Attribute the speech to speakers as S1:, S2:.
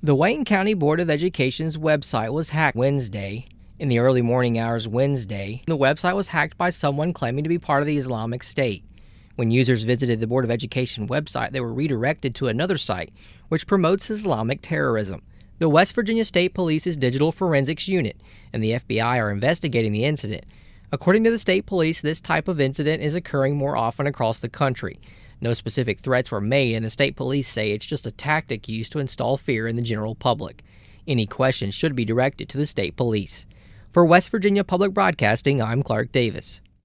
S1: The Wayne County Board of Education's website was hacked Wednesday. In the early morning hours Wednesday, the website was hacked by someone claiming to be part of the Islamic State. When users visited the Board of Education website, they were redirected to another site, which promotes Islamic terrorism. The West Virginia State Police's Digital Forensics Unit and the FBI are investigating the incident. According to the state police, this type of incident is occurring more often across the country. No specific threats were made, and the state police say it's just a tactic used to install fear in the general public. Any questions should be directed to the state police. For West Virginia Public Broadcasting, I'm Clark Davis.